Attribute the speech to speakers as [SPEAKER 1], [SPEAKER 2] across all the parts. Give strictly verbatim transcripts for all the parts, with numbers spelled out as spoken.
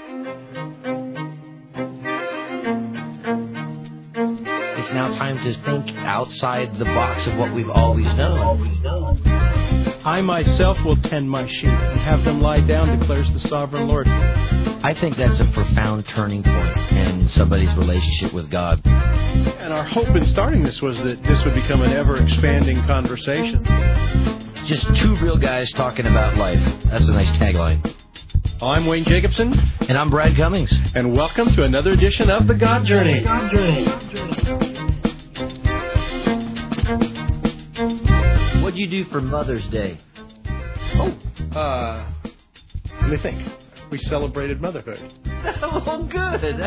[SPEAKER 1] It's now time to think outside the box of what we've always known.
[SPEAKER 2] I myself will tend my sheep and have them lie down, declares the sovereign Lord.
[SPEAKER 1] I think that's a profound turning point in somebody's relationship with God.
[SPEAKER 2] And our hope in starting this was that this would become an ever-expanding conversation.
[SPEAKER 1] Just two real guys talking about life. That's a nice tagline.
[SPEAKER 2] I'm Wayne Jacobson.
[SPEAKER 1] And I'm Brad Cummings.
[SPEAKER 2] And welcome to another edition of The God Journey. God Journey.
[SPEAKER 1] What'd you do for Mother's Day?
[SPEAKER 2] Oh, uh, let me think. We celebrated motherhood.
[SPEAKER 1] Oh, good.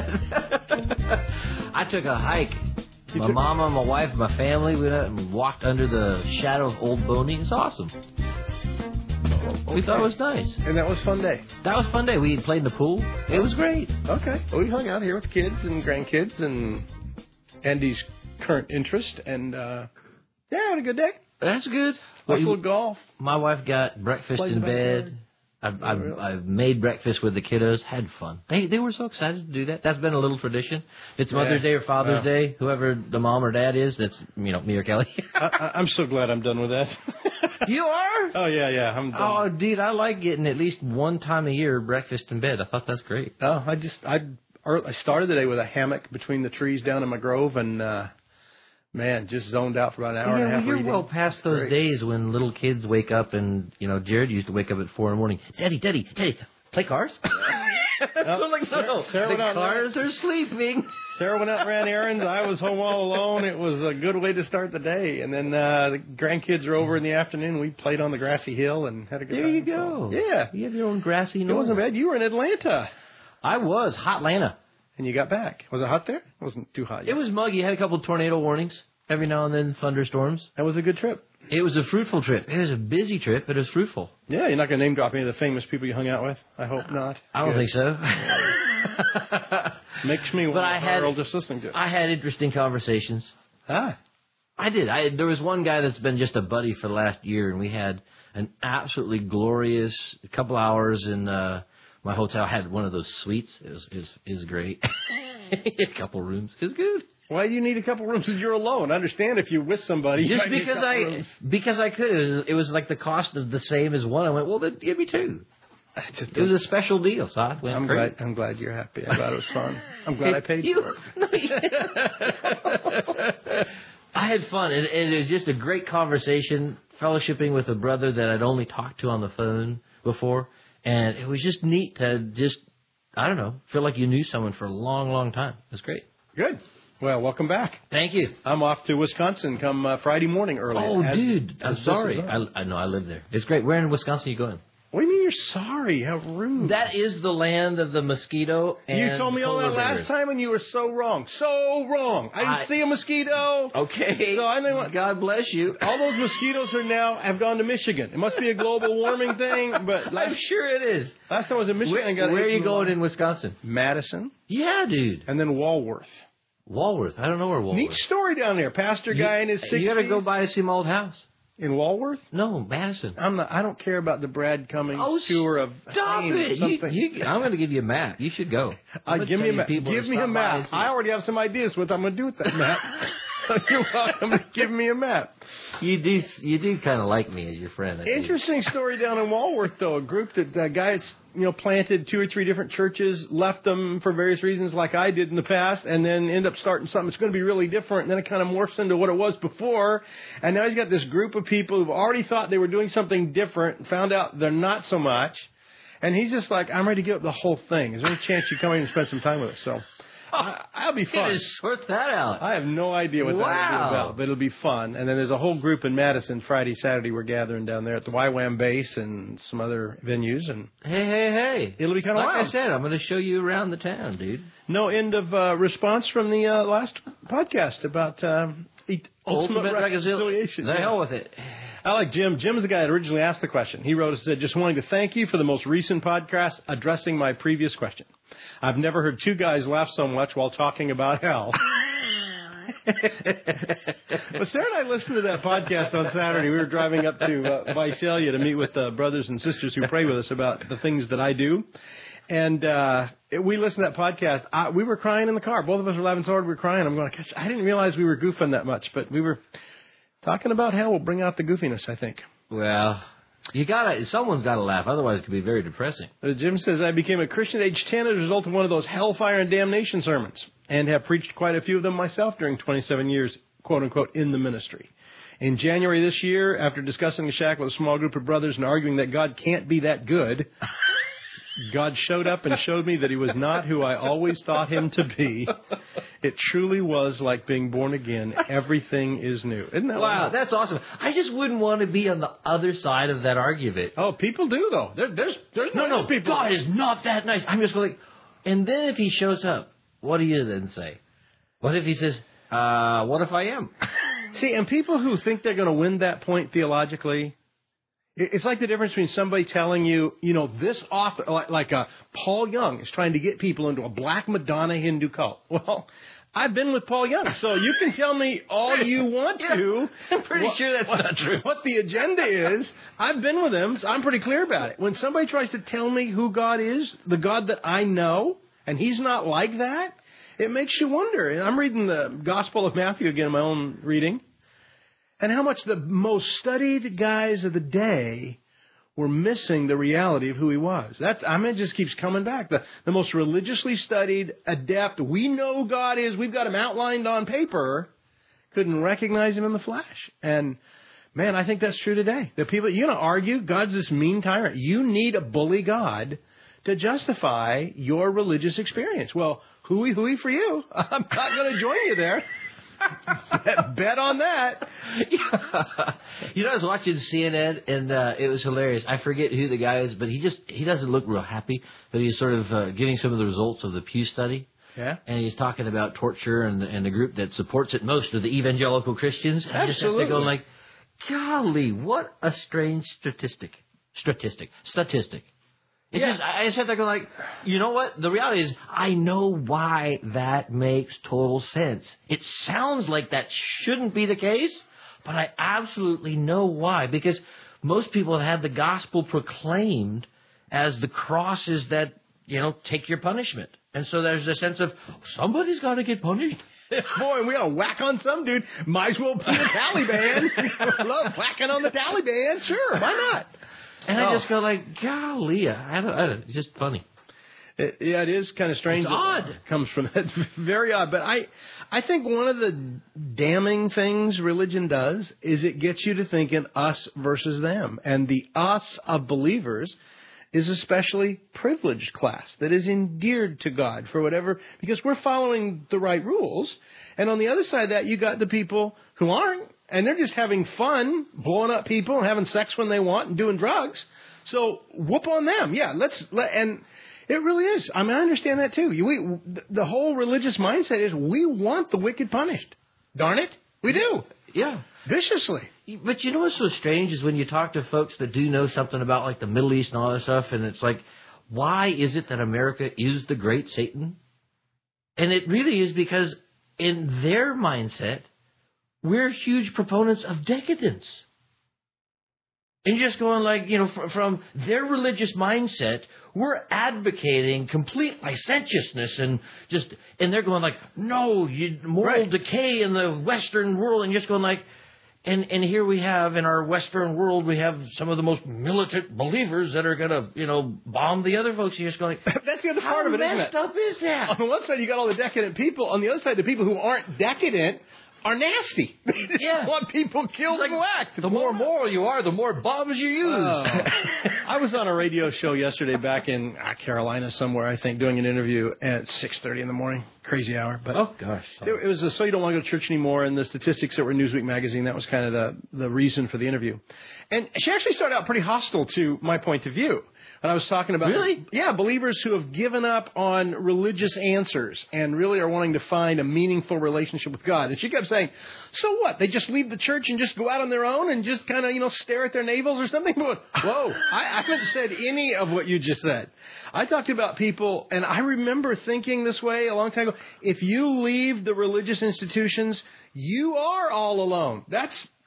[SPEAKER 1] I took a hike.
[SPEAKER 2] You
[SPEAKER 1] my
[SPEAKER 2] took...
[SPEAKER 1] mama, my wife, and my family went out and walked under the shadow of Old Boney. It's awesome.
[SPEAKER 2] Okay.
[SPEAKER 1] We thought it was nice.
[SPEAKER 2] And that was a fun day.
[SPEAKER 1] That was a fun day. We played in the pool. It was great.
[SPEAKER 2] Okay. Well, we hung out here with kids and grandkids and Andy's current interest. And, uh, yeah, had a good day.
[SPEAKER 1] That's good.
[SPEAKER 2] Well, you, golf.
[SPEAKER 1] My wife got breakfast
[SPEAKER 2] Played
[SPEAKER 1] in
[SPEAKER 2] the
[SPEAKER 1] bed. I've, I've,
[SPEAKER 2] really?
[SPEAKER 1] I've made breakfast with the kiddos. Had fun. They they were so excited to do that. That's been a little tradition. It's Mother's
[SPEAKER 2] yeah.
[SPEAKER 1] Day or Father's
[SPEAKER 2] wow.
[SPEAKER 1] Day, whoever the mom or dad is. That's you know me or Kelly.
[SPEAKER 2] I, I'm so glad I'm done with that.
[SPEAKER 1] You are?
[SPEAKER 2] Oh yeah, yeah. I'm done.
[SPEAKER 1] Oh, dude, I like getting at least one time a year breakfast in bed. I thought that's great.
[SPEAKER 2] Oh, I just I I started the day with a hammock between the trees down in my grove and. uh Man, just zoned out for about an hour
[SPEAKER 1] yeah,
[SPEAKER 2] and a half.
[SPEAKER 1] Well, you're
[SPEAKER 2] reading.
[SPEAKER 1] well past those
[SPEAKER 2] Great.
[SPEAKER 1] days when little kids wake up and, you know, Jared used to wake up at four in the morning. Daddy, Daddy, Daddy, play cars?
[SPEAKER 2] No,
[SPEAKER 1] like, no,
[SPEAKER 2] Sarah, Sarah
[SPEAKER 1] the cars are sleeping.
[SPEAKER 2] Sarah went out and ran errands. I was home all alone. It was a good way to start the day. And then uh, the grandkids were over in the afternoon. We played on the grassy hill and had a good
[SPEAKER 1] there
[SPEAKER 2] time.
[SPEAKER 1] You go.
[SPEAKER 2] So, yeah.
[SPEAKER 1] You have your own grassy knoll.
[SPEAKER 2] It wasn't bad. You were in Atlanta.
[SPEAKER 1] I was. Hot Atlanta.
[SPEAKER 2] And you got back. Was it hot there? It wasn't too hot yet.
[SPEAKER 1] It was muggy. Had a couple of tornado warnings. Every now and then, thunderstorms.
[SPEAKER 2] That was a good trip.
[SPEAKER 1] It was a fruitful trip. It was a busy trip, but it was fruitful.
[SPEAKER 2] Yeah, you're not going to name drop any of the famous people you hung out with? I hope not.
[SPEAKER 1] I don't
[SPEAKER 2] good.
[SPEAKER 1] think so.
[SPEAKER 2] Makes me
[SPEAKER 1] but I had,
[SPEAKER 2] world just listening to it.
[SPEAKER 1] I had interesting conversations.
[SPEAKER 2] Ah.
[SPEAKER 1] I did. I There was one guy that's been just a buddy for the last year, and we had an absolutely glorious couple hours in uh, my hotel. I had one of those suites. It was, it was, it was great. A couple rooms. It was good.
[SPEAKER 2] Why do you need a couple rooms if you're alone? I understand if you're with somebody.
[SPEAKER 1] Just
[SPEAKER 2] you might
[SPEAKER 1] because
[SPEAKER 2] need a
[SPEAKER 1] I
[SPEAKER 2] rooms.
[SPEAKER 1] because I could. It was, it was like the cost of the same as one. I went, well, then give me two. It was a special deal, so I went
[SPEAKER 2] I'm
[SPEAKER 1] great.
[SPEAKER 2] glad. I'm glad you're happy. I thought it was fun. I'm glad I paid
[SPEAKER 1] you,
[SPEAKER 2] for it.
[SPEAKER 1] No, you, I had fun, and, and it was just a great conversation, fellowshipping with a brother that I'd only talked to on the phone before, and it was just neat to just, I don't know, feel like you knew someone for a long, long time. It was great.
[SPEAKER 2] Good. Well, welcome back.
[SPEAKER 1] Thank you.
[SPEAKER 2] I'm off to Wisconsin come uh, Friday morning early.
[SPEAKER 1] Oh,
[SPEAKER 2] as,
[SPEAKER 1] dude,
[SPEAKER 2] as
[SPEAKER 1] I'm sorry. I, I know, I live there. It's great. Where in Wisconsin are you going?
[SPEAKER 2] What do you mean you're sorry? How rude.
[SPEAKER 1] That is the land of the mosquito and
[SPEAKER 2] You told me all that
[SPEAKER 1] polar
[SPEAKER 2] last
[SPEAKER 1] bears.
[SPEAKER 2] time and you were so wrong. So wrong. I didn't
[SPEAKER 1] I-
[SPEAKER 2] see a mosquito.
[SPEAKER 1] Okay.
[SPEAKER 2] So I know what.
[SPEAKER 1] God bless you.
[SPEAKER 2] All those mosquitoes are now have gone to Michigan. It must be a global warming thing, but last,
[SPEAKER 1] I'm sure it is.
[SPEAKER 2] last time I was in Michigan,
[SPEAKER 1] Where,
[SPEAKER 2] I got
[SPEAKER 1] where are
[SPEAKER 2] eight
[SPEAKER 1] you going in Wisconsin?
[SPEAKER 2] Madison,
[SPEAKER 1] Yeah, dude.
[SPEAKER 2] and then Walworth.
[SPEAKER 1] Walworth. I don't know where Walworth.
[SPEAKER 2] Neat story down there. Pastor guy in his sixties.
[SPEAKER 1] You got to go by see my old house.
[SPEAKER 2] In Walworth?
[SPEAKER 1] No, Madison.
[SPEAKER 2] I'm not. I don't care about the Brad Cummings
[SPEAKER 1] Oh,
[SPEAKER 2] tour of
[SPEAKER 1] Stop
[SPEAKER 2] fame or
[SPEAKER 1] it! You,
[SPEAKER 2] something.
[SPEAKER 1] you, I'm going to give you a map. You should go.
[SPEAKER 2] Uh, give me a map. Give me a map. I
[SPEAKER 1] I
[SPEAKER 2] already have some ideas what I'm going to do with that map. You're welcome to give me a map.
[SPEAKER 1] You do. You do kind of like me as your friend. I think.
[SPEAKER 2] Interesting story down in Walworth, though. A group that a guy that's you know planted two or three different churches, left them for various reasons, like I did in the past, and then end up starting something that's going to be really different. And then it kind of morphs into what it was before. And now he's got this group of people who've already thought they were doing something different, and found out they're not so much. And he's just like, I'm ready to give up the whole thing. Is there any chance you come in and spend some time with us? So. I, I'll be fun.
[SPEAKER 1] Just sort that out.
[SPEAKER 2] I have no idea what
[SPEAKER 1] Wow.
[SPEAKER 2] that is about, but it'll be fun. And then there's a whole group in Madison Friday, Saturday. We're gathering down there at the Y WAM base and some other venues, and
[SPEAKER 1] Hey, hey, hey!
[SPEAKER 2] it'll be kind of
[SPEAKER 1] like
[SPEAKER 2] wild.
[SPEAKER 1] I said, I'm going to show you around the town, dude.
[SPEAKER 2] No end of uh, response from the uh, last podcast about um, e- ultimate,
[SPEAKER 1] Ultimate
[SPEAKER 2] reconciliation.
[SPEAKER 1] The hell with it.
[SPEAKER 2] I like Jim. Jim's the guy that originally asked the question. He wrote us and said, just wanting to thank you for the most recent podcast addressing my previous question. I've never heard two guys laugh so much while talking about hell. Well, Sarah and I listened to that podcast on Saturday. We were driving up to uh, Visalia to meet with uh, brothers and sisters who pray with us about the things that I do. And uh, we listened to that podcast. I, we were crying in the car. Both of us were laughing so hard we were crying. I'm going, gosh, I didn't realize we were goofing that much. But we were talking about hell will bring out the goofiness, I think.
[SPEAKER 1] Well, you gotta. Someone's got to laugh. Otherwise, it could be very depressing.
[SPEAKER 2] Uh, Jim says, I became a Christian at age ten as a result of one of those hellfire and damnation sermons and have preached quite a few of them myself during twenty-seven years, quote unquote, in the ministry. In January this year, after discussing the shack with a small group of brothers and arguing that God can't be that good, God showed up and showed me that he was not who I always thought him to be. It truly was like being born again. Everything is new. Isn't that
[SPEAKER 1] Wow,
[SPEAKER 2] wild?
[SPEAKER 1] that's awesome. I just wouldn't want to be on the other side of that argument.
[SPEAKER 2] Oh, people do, though. There, there's there's
[SPEAKER 1] No, no,
[SPEAKER 2] people.
[SPEAKER 1] God is not that nice. I'm just going, and then if he shows up, what do you then say? What if he says, uh, what if I am?
[SPEAKER 2] See, and people who think they're going to win that point theologically, it's like the difference between somebody telling you, you know, this author, like, like uh, Paul Young is trying to get people into a Black Madonna Hindu cult. Well, I've been with Paul Young, so you can tell me all you want to.
[SPEAKER 1] Yeah, I'm pretty
[SPEAKER 2] what,
[SPEAKER 1] sure that's
[SPEAKER 2] what,
[SPEAKER 1] not true.
[SPEAKER 2] What the agenda is, I've been with him, so I'm pretty clear about it. When somebody tries to tell me who God is, the God that I know, and he's not like that, it makes you wonder. And I'm reading the Gospel of Matthew again in my own reading, and how much the most studied guys of the day were missing the reality of who he was. That's, I mean, it just keeps coming back. The, the most religiously studied, adept, we know who God is, we've got him outlined on paper, couldn't recognize him in the flesh. And, man, I think that's true today. The people, you're going to argue God's this mean tyrant. You need a bully God to justify your religious experience. Well, hooey hooey for you. I'm not going to join you there. bet, bet on that.
[SPEAKER 1] Yeah. You know, I was watching C N N, and uh, it was hilarious. I forget who the guy is, but he just he doesn't look real happy. But he's sort of uh, giving some of the results of the Pew study.
[SPEAKER 2] Yeah.
[SPEAKER 1] And he's talking about torture and, and the group that supports it most of the evangelical Christians. And I just have to go like, golly, what a strange statistic. Statistic. Statistic. It
[SPEAKER 2] Yeah.
[SPEAKER 1] just, I just have to go like, you know what? The reality is, I know why that makes total sense. It sounds like that shouldn't be the case, but I absolutely know why. Because most people have had the gospel proclaimed as the crosses that, you know, take your punishment. And so there's a sense of, somebody's got to get punished.
[SPEAKER 2] Boy, and we got to whack on some dude. Might as well be the Taliban. I love whacking on the Taliban. Sure, why not?
[SPEAKER 1] And
[SPEAKER 2] Oh.
[SPEAKER 1] I just go like, golly, I don't, I don't, it's just funny.
[SPEAKER 2] It, yeah, it is kind of strange.
[SPEAKER 1] It's odd.
[SPEAKER 2] It comes from that. It's very odd. But I, I think one of the damning things religion does is it gets you to thinking us versus them. And the us of believers is a especially privileged class that is endeared to God for whatever, because we're following the right rules. And on the other side of that, you got the people who aren't, and they're just having fun, blowing up people and having sex when they want and doing drugs. So whoop on them. Yeah, let's, let, and it really is. I mean, I understand that too. We, the whole religious mindset is we want the wicked punished. Darn it. We do.
[SPEAKER 1] Yeah.
[SPEAKER 2] Viciously.
[SPEAKER 1] But you know what's so strange is when you talk to folks that do know something about like the Middle East and all that stuff, and it's like, why is it that America is the great Satan? And it really is because in their mindset, we're huge proponents of decadence. And just going like, you know, from, from their religious mindset, we're advocating complete licentiousness and just, and they're going like, no, you, moral
[SPEAKER 2] Right.
[SPEAKER 1] decay in the Western world, and just going like, and and here we have in our Western world, we have some of the most militant believers that are going to, you know, bomb the other folks. You're just going like,
[SPEAKER 2] That's the other
[SPEAKER 1] how
[SPEAKER 2] part of it, isn't
[SPEAKER 1] messed
[SPEAKER 2] it?
[SPEAKER 1] up is that?
[SPEAKER 2] On the one side, you got all the decadent people. On the other side, the people who aren't decadent are nasty. They just
[SPEAKER 1] Yeah.
[SPEAKER 2] want people killed
[SPEAKER 1] Like,
[SPEAKER 2] and whacked.
[SPEAKER 1] the more moral you are, the more bombs you use.
[SPEAKER 2] Oh. I was on a radio show yesterday back in uh, Carolina somewhere, I think, doing an interview at six thirty in the morning. Crazy hour. But
[SPEAKER 1] Oh, gosh.
[SPEAKER 2] it, it was a, so you don't want to go to church anymore, and the statistics that were in Newsweek magazine, that was kind of the, the reason for the interview. And she actually started out pretty hostile to my point of view. And I was talking about,
[SPEAKER 1] Really?
[SPEAKER 2] yeah, believers who have given up on religious answers and really are wanting to find a meaningful relationship with God. And she kept saying, so what? They just leave the church and just go out on their own and just kind of, you know, stare at their navels or something? Whoa, I, I haven't said any of what you just said. I talked about people, and I remember thinking this way a long time ago. If you leave the religious institutions, you are all alone. That's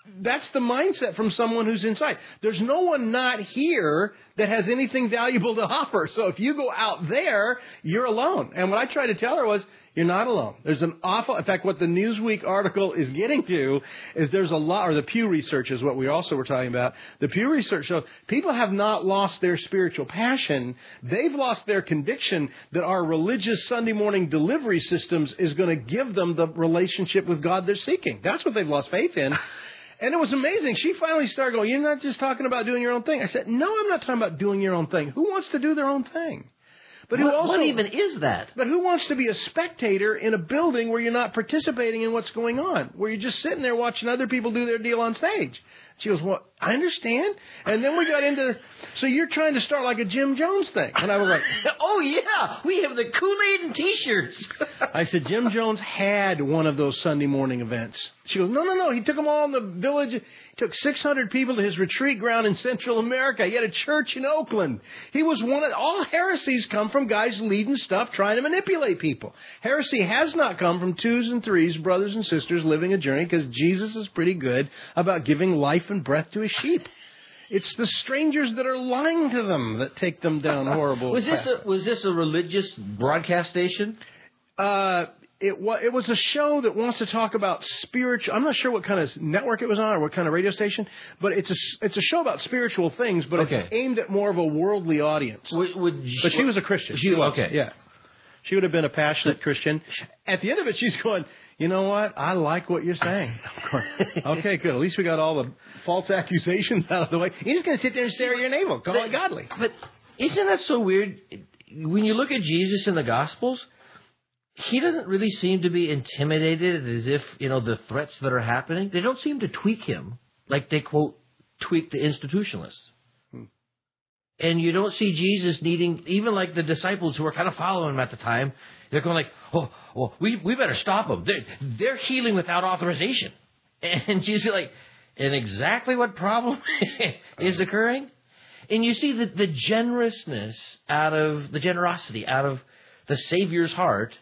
[SPEAKER 2] that's the mindset from someone who's inside. There's no one not here that has anything valuable to offer. So if you go out there, you're alone. And what I tried to tell her was, you're not alone. There's an awful, in fact, what the Newsweek article is getting to is there's a lot, or the Pew Research is what we also were talking about. The Pew Research shows people have not lost their spiritual passion. They've lost their conviction that our religious Sunday morning delivery systems is going to give them the relationship with God they're seeking. That's what they've lost faith in. And it was amazing. She finally started going, you're not just talking about doing your own thing. I said, no, I'm not talking about doing your own thing. Who wants to do their own thing? But who
[SPEAKER 1] what,
[SPEAKER 2] also,
[SPEAKER 1] what even is that?
[SPEAKER 2] But who wants to be a spectator in a building where you're not participating in what's going on, where you're just sitting there watching other people do their deal on stage? She goes, well, I understand. And then we got into, so you're trying to start like a Jim Jones thing. And I was like,
[SPEAKER 1] oh, yeah, we have the Kool-Aid and T-shirts.
[SPEAKER 2] I said, Jim Jones had one of those Sunday morning events. She goes, no, no, no. He took them all in the village. He took six hundred people to his retreat ground in Central America. He had a church in Oakland. He was one of, all heresies come from guys leading stuff, trying to manipulate people. Heresy has not come from twos and threes, brothers and sisters living a journey, because Jesus is pretty good about giving life and breath to his sheep. It's the strangers that are lying to them that take them down horrible.
[SPEAKER 1] Was this a, was this a religious broadcast station?
[SPEAKER 2] Uh, it was it was a show that wants to talk about spiritual. I'm not sure what kind of network it was on or what kind of radio station, but it's a it's a show about spiritual things, but okay. It's aimed at more of a worldly audience.
[SPEAKER 1] Would, would
[SPEAKER 2] but she was a Christian.
[SPEAKER 1] She, okay,
[SPEAKER 2] yeah, she would have been a passionate Christian. At the end of it, she's going, you know what? I like what you're saying. Okay, good. At least we got all the false accusations out of the way. You're just going to sit there and stare at your navel, call it godly.
[SPEAKER 1] But isn't that so weird? When you look at Jesus in the Gospels, he doesn't really seem to be intimidated as if, you know, the threats that are happening, they don't seem to tweak him like they, quote, tweak the institutionalists. Hmm. And you don't see Jesus needing, even like the disciples who were kind of following him at the time, they're going like, oh, well, we, we better stop them. They're, they're healing without authorization. And Jesus is like, and exactly what problem is occurring? And you see the, the generousness out of, the generosity out of the Savior's heart.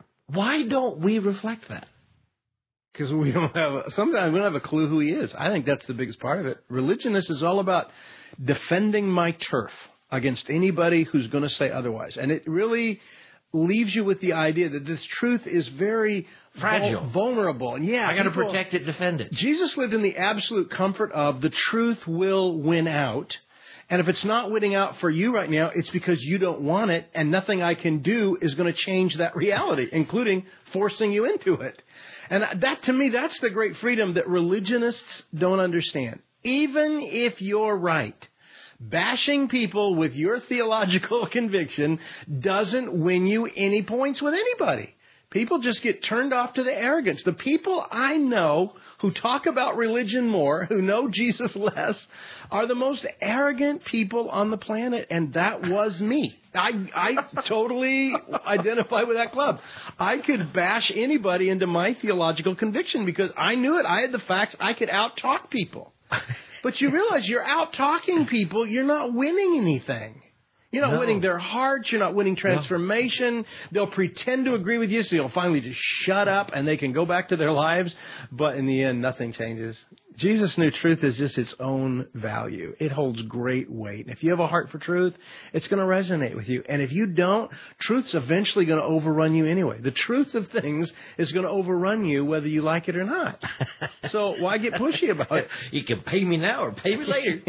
[SPEAKER 1] Why don't we reflect that?
[SPEAKER 2] Because we don't have, sometimes we don't have a clue who he is. I think that's the biggest part of it. Religionist is all about defending my turf against anybody who's going to say otherwise. And it really leaves you with the idea that this truth is very
[SPEAKER 1] fragile,
[SPEAKER 2] vul- vulnerable. And yeah,
[SPEAKER 1] I got to protect it, defend it.
[SPEAKER 2] Jesus lived in the absolute comfort of the truth will win out. And if it's not winning out for you right now, it's because you don't want it, and nothing I can do is going to change that reality, including forcing you into it. And that, to me, that's the great freedom that religionists don't understand. Even if you're right, bashing people with your theological conviction doesn't win you any points with anybody. People just get turned off to the arrogance. The people I know who talk about religion more, who know Jesus less, are the most arrogant people on the planet, and that was me. I, I totally identify with that club. I could bash anybody into my theological conviction because I knew it. I had the facts. I could out-talk people. But you realize you're out-talking people. You're not winning anything. You're not no. winning their hearts. You're not winning transformation. No. They'll pretend to agree with you, so you'll finally just shut up and they can go back to their lives. But in the end, nothing changes. Jesus knew truth is just its own value. It holds great weight. And if you have a heart for truth, it's going to resonate with you. And if you don't, truth's eventually going to overrun you anyway. The truth of things is going to overrun you whether you like it or not. So why get pushy about it?
[SPEAKER 1] You can pay me now or pay me later.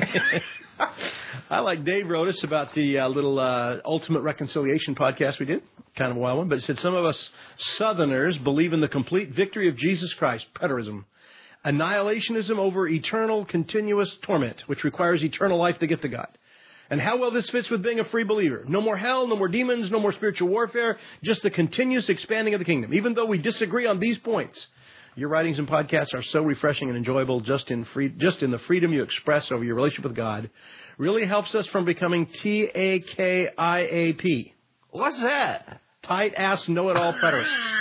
[SPEAKER 2] I like Dave wrote us about the uh, little uh, Ultimate Reconciliation podcast we did. Kind of a wild one. But it said some of us Southerners believe in the complete victory of Jesus Christ, preterism, annihilationism over eternal, continuous torment, which requires eternal life to get to God. And how well this fits with being a free believer. No more hell, no more demons, no more spiritual warfare, just the continuous expanding of the kingdom. Even though we disagree on these points, your writings and podcasts are so refreshing and enjoyable just in free, just in the freedom you express over your relationship with God. Really helps us from becoming T A K I A P.
[SPEAKER 1] What's that?
[SPEAKER 2] Tight-ass know-it-all preterists.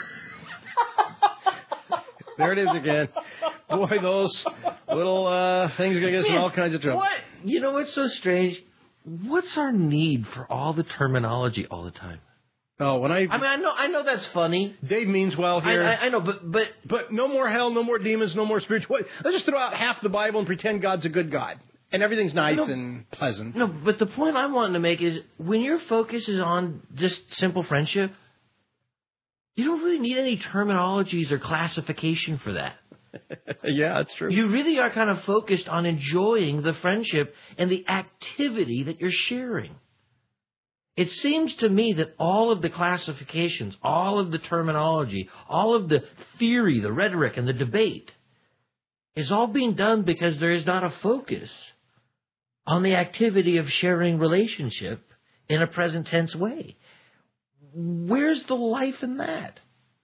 [SPEAKER 2] There it is again. Boy, those little uh, things are going to get us in all kinds of trouble.
[SPEAKER 1] What? You know what's so strange? What's our need for all the terminology all the time?
[SPEAKER 2] Oh, when I,
[SPEAKER 1] I mean, I know, I know that's funny.
[SPEAKER 2] Dave means well
[SPEAKER 1] I,
[SPEAKER 2] here.
[SPEAKER 1] I, I know, but but
[SPEAKER 2] But no more hell, no more demons, no more spiritual. Let's just throw out half the Bible and pretend God's a good God. And everything's nice
[SPEAKER 1] no,
[SPEAKER 2] and pleasant.
[SPEAKER 1] No, but the point I'm wanting to make is when your focus is on just simple friendship, you don't really need any terminologies or classification for that.
[SPEAKER 2] Yeah, that's true.
[SPEAKER 1] You really are kind of focused on enjoying the friendship and the activity that you're sharing. It seems to me that all of the classifications, all of the terminology, all of the theory, the rhetoric, and the debate is all being done because there is not a focus on the activity of sharing relationship in a present tense way. Where's the life in that?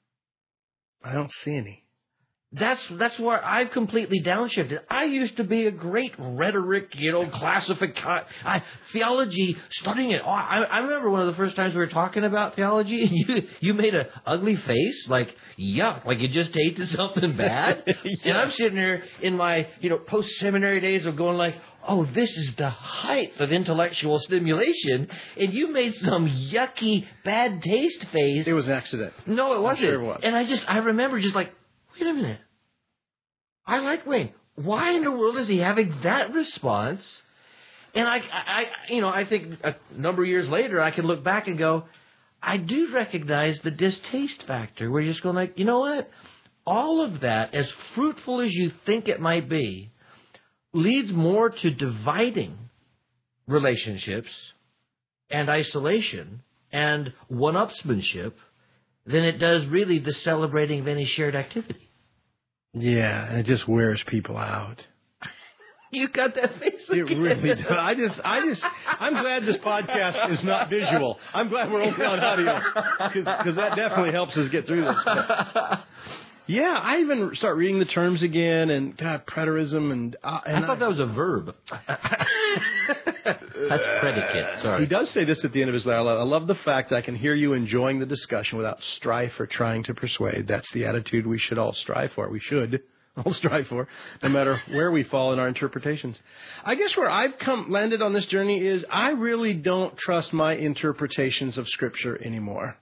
[SPEAKER 2] I don't see any.
[SPEAKER 1] That's that's where I've completely downshifted. I used to be a great rhetoric, you know, classific I, theology, studying it. Oh, I, I remember one of the first times we were talking about theology, and you you made an ugly face, like yuck, like you just ate something bad. Yeah. And I'm sitting there in my you know post seminary days of going like, oh, this is the height of intellectual stimulation, and you made some yucky bad taste face.
[SPEAKER 2] It was an accident.
[SPEAKER 1] No, it wasn't.
[SPEAKER 2] I'm sure it was.
[SPEAKER 1] And I just I remember just like, wait a minute. I like Wayne. Why in the world is he having that response? And I, I, you know, I think a number of years later, I can look back and go, I do recognize the distaste factor. Where you're just going like, you know what? All of that, as fruitful as you think it might be, leads more to dividing relationships and isolation and one-upsmanship than it does really the celebrating of any shared activity.
[SPEAKER 2] Yeah, and it just wears people out.
[SPEAKER 1] You got that face
[SPEAKER 2] It
[SPEAKER 1] again.
[SPEAKER 2] really does. I just, I just, I'm glad this podcast is not visual. I'm glad we're only on audio because that definitely helps us get through this. But, yeah, I even start reading the terms again and God, preterism and. Uh, and
[SPEAKER 1] I thought I, that was a verb. That's predicate. Sorry.
[SPEAKER 2] He does say this at the end of his letter. I love the fact that I can hear you enjoying the discussion without strife or trying to persuade. That's the attitude we should all strive for. We should all strive for, no matter where we fall in our interpretations. I guess where I've come landed on this journey is I really don't trust my interpretations of Scripture anymore.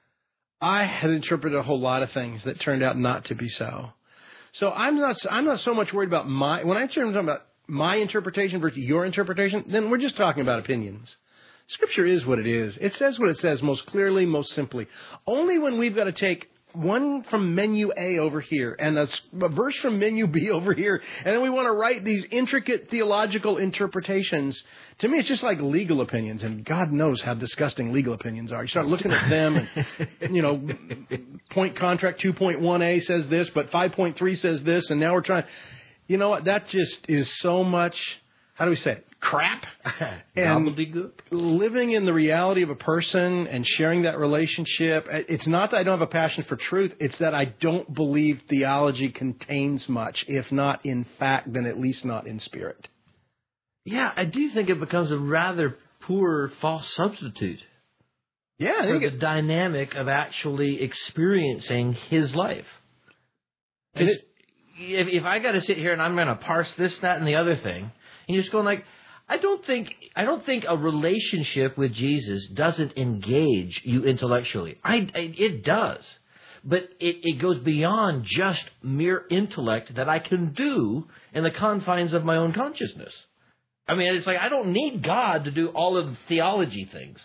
[SPEAKER 2] I had interpreted a whole lot of things that turned out not to be so. So I'm not I'm not so much worried about my, when I'm talking about my interpretation versus your interpretation, then we're just talking about opinions. Scripture is what it is. It says what it says most clearly, most simply. Only when we've got to take one from menu A over here and a, a verse from menu B over here, and then we want to write these intricate theological interpretations. To me, it's just like legal opinions, and God knows how disgusting legal opinions are. You start looking at them, and, you know, point contract two point one A says this, but five point three says this, and now we're trying. You know what? That just is so much, how do we say it? Crap. And living in the reality of a person and sharing that relationship, it's not that I don't have a passion for truth. It's that I don't believe theology contains much, if not in fact, then at least not in spirit.
[SPEAKER 1] Yeah, I do think it becomes a rather poor false substitute.
[SPEAKER 2] Yeah, I
[SPEAKER 1] for
[SPEAKER 2] think
[SPEAKER 1] the
[SPEAKER 2] it,
[SPEAKER 1] dynamic of actually experiencing his life. Because if, if I got to sit here and I'm going to parse this, that, and the other thing, and you're just going like, I don't think I don't think a relationship with Jesus doesn't engage you intellectually. I, I it does, but it, it goes beyond just mere intellect that I can do in the confines of my own consciousness. I mean, it's like I don't need God to do all of the theology things.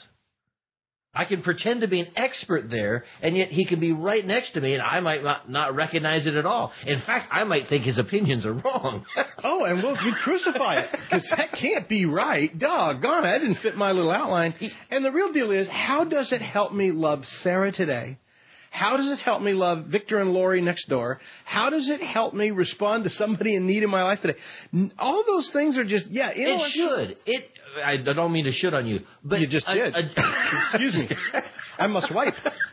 [SPEAKER 1] I can pretend to be an expert there, and yet he can be right next to me, and I might not, not recognize it at all. In fact, I might think his opinions are wrong.
[SPEAKER 2] Oh, and we'll we crucify it, because that can't be right. Doggone it, that didn't fit my little outline. And the real deal is, how does it help me love Sarah today? How does it help me love Victor and Lori next door? How does it help me respond to somebody in need in my life today? All those things are just, yeah.
[SPEAKER 1] It should. It. I don't mean to shit on you, but
[SPEAKER 2] you just
[SPEAKER 1] a,
[SPEAKER 2] did.
[SPEAKER 1] A,
[SPEAKER 2] Excuse me. I must wipe.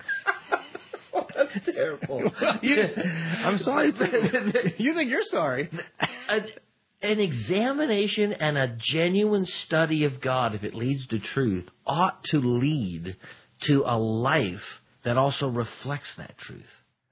[SPEAKER 1] Oh, that's terrible.
[SPEAKER 2] You, I'm sorry. You think you're sorry?
[SPEAKER 1] A, an examination and a genuine study of God, if it leads to truth, ought to lead to a life that also reflects that truth.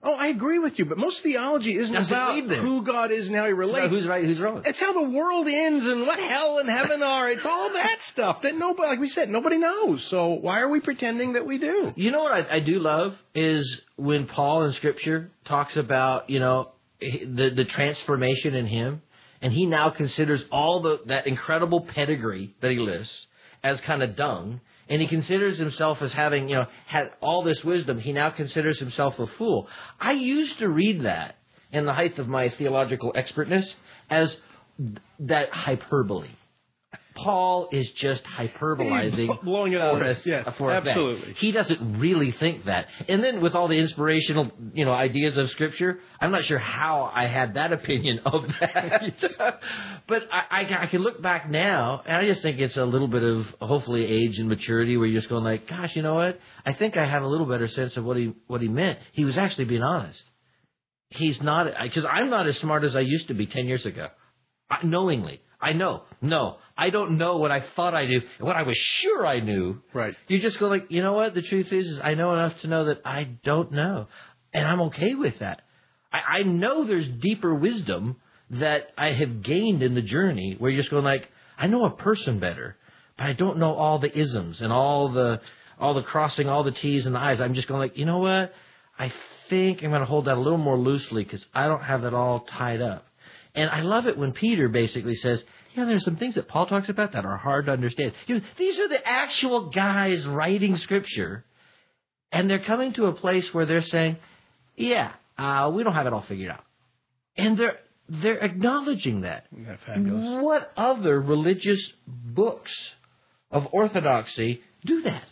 [SPEAKER 2] Oh, I agree with you, but most theology isn't
[SPEAKER 1] Doesn't
[SPEAKER 2] about
[SPEAKER 1] lead there.
[SPEAKER 2] who God is and how He relates.
[SPEAKER 1] It's about who's right, who's wrong.
[SPEAKER 2] It's how the world ends and what hell and heaven are. It's all that stuff that nobody, like we said, nobody knows. So why are we pretending that we do?
[SPEAKER 1] You know what I, I do love is when Paul in Scripture talks about, you know, the the transformation in him, and he now considers all the that incredible pedigree that he lists as kind of dung. And he considers himself as having, you know, had all this wisdom. He now considers himself a fool. I used to read that in the height of my theological expertness as th- that hyperbole. Paul is just hyperbolizing,
[SPEAKER 2] He's blowing it out
[SPEAKER 1] for
[SPEAKER 2] of
[SPEAKER 1] us.
[SPEAKER 2] yes,
[SPEAKER 1] for
[SPEAKER 2] absolutely.
[SPEAKER 1] That. He doesn't really think that. And then with all the inspirational, you know, ideas of Scripture, I'm not sure how I had that opinion of that. But I, I, I can look back now, and I just think it's a little bit of hopefully age and maturity, where you're just going like, gosh, you know what? I think I have a little better sense of what he what he meant. He was actually being honest. He's not, because I'm not as smart as I used to be ten years ago, I, knowingly. I know. No, I don't know what I thought I knew. What I was sure I knew.
[SPEAKER 2] Right.
[SPEAKER 1] You just go like, you know what? The truth is, is I know enough to know that I don't know. And I'm okay with that. I, I know there's deeper wisdom that I have gained in the journey where you're just going like, I know a person better, but I don't know all the isms and all the all the crossing, all the T's and the I's. I'm just going like, you know what? I think I'm going to hold that a little more loosely because I don't have that all tied up. And I love it when Peter basically says, yeah, there's some things that Paul talks about that are hard to understand. You know, these are the actual guys writing Scripture, and they're coming to a place where they're saying, yeah, uh, we don't have it all figured out. And they're they're acknowledging that.
[SPEAKER 2] Isn't that fabulous?
[SPEAKER 1] What other religious books of orthodoxy do that?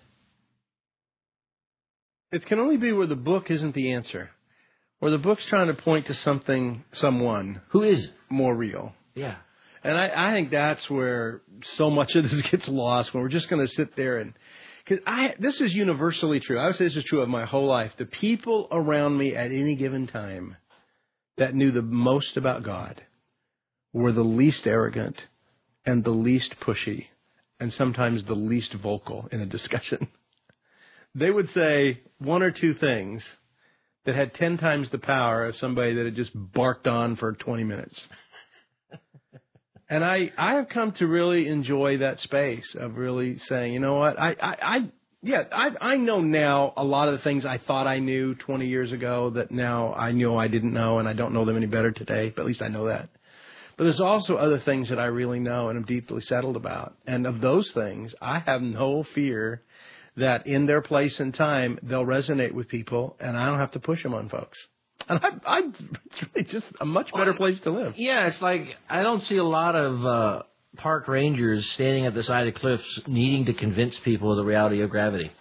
[SPEAKER 2] It can only be where the book isn't the answer. Or the book's trying to point to something, someone
[SPEAKER 1] Who is?
[SPEAKER 2] more real.
[SPEAKER 1] Yeah.
[SPEAKER 2] And I, I think that's where so much of this gets lost, when we're just going to sit there and... Because I, this is universally true. I would say this is true of my whole life. The people around me at any given time that knew the most about God were the least arrogant and the least pushy and sometimes the least vocal in a discussion. They would say one or two things that had ten times the power of somebody that had just barked on for twenty minutes. And I, I have come to really enjoy that space of really saying, you know what, I, I, I yeah, I, I know now a lot of the things I thought I knew twenty years ago that now I know I didn't know, and I don't know them any better today, but at least I know that. But there's also other things that I really know and am deeply settled about. And of those things, I have no fear that in their place and time, they'll resonate with people, and I don't have to push them on folks. And I, I, it's really just a much better place to live.
[SPEAKER 1] Yeah, it's like I don't see a lot of uh, park rangers standing at the side of cliffs needing to convince people of the reality of gravity.